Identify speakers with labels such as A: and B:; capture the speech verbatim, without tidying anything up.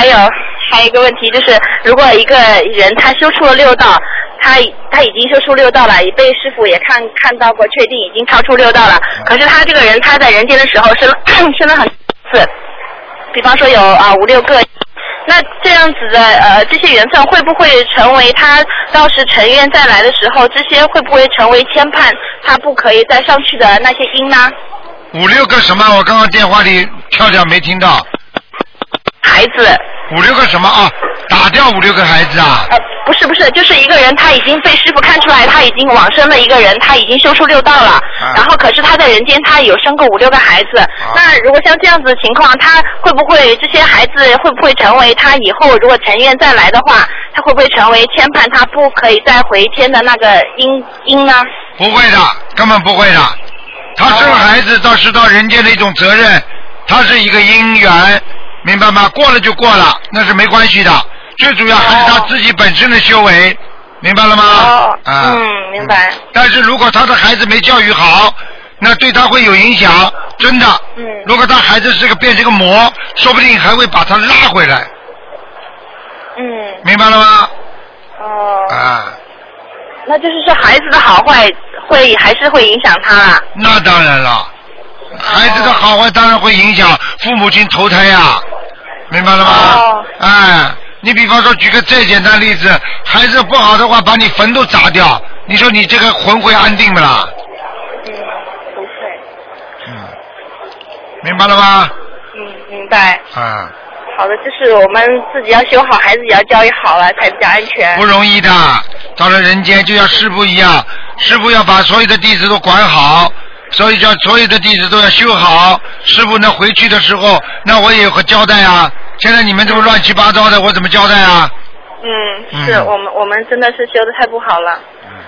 A: 还有还有一个问题就是，如果一个人他修出了六道，他他已经修出六道了，也被师傅也看看到过，确定已经超出六道了。可是他这个人他在人间的时候生生了很多次，比方说有啊五六个。那这样子的呃这些缘分会不会成为他到时成愿再来的时候，这些会不会成为牵绊他不可以再上去的那些因呢？
B: 五六个什么？我刚刚电话里跳掉没听到。
A: 孩子。
B: 五六个什么啊？打掉五六个孩子啊？
A: 呃，不是不是，就是一个人他已经被师傅看出来他已经往生了一个人，他已经修出六道了，啊、然后可是他在人间他有生过五六个孩子，啊、那如果像这样子的情况，他会不会这些孩子会不会成为他以后如果成愿再来的话，他会不会成为牵绊他不可以再回天的那个因因呢？
B: 不会的，根本不会的。他生孩子倒是到人间的一种责任，他是一个因缘。明白吗？过了就过了，那是没关系的。最主要还是他自己本身的修为，哦、明白了吗？
A: 哦，
B: 啊、
A: 嗯，明白。
B: 但是如果他的孩子没教育好，那对他会有影响，真的。
A: 嗯。
B: 如果他孩子是个变成个魔，说不定还会把他拉回来。
A: 嗯。
B: 明白了吗？
A: 哦。
B: 啊。
A: 那就是说，孩子的好坏会还是会影响他啦。
B: 那当然了。孩子的好坏当然会影响父母亲投胎呀、啊，明白了吗？哦、哎，你比方说举个最简单例子，孩子不好的话，把你坟都砸掉，你说你这个魂会安定不啦？
A: 嗯，不会。
B: 嗯，明白了吗？
A: 嗯，明白。
B: 啊。
A: 好的，就是我们自己要修好，孩子也要教育好了，才比较安全。
B: 不容易的，到了人间就像师父一样，师父要把所有的弟子都管好。所以叫所有的弟子都要修好，师父呢回去的时候，那我也有个交代啊。现在你们这么乱七八糟的，我怎么交代啊？
A: 嗯，是、嗯、我们我们真的是修的太不好了。
B: 嗯，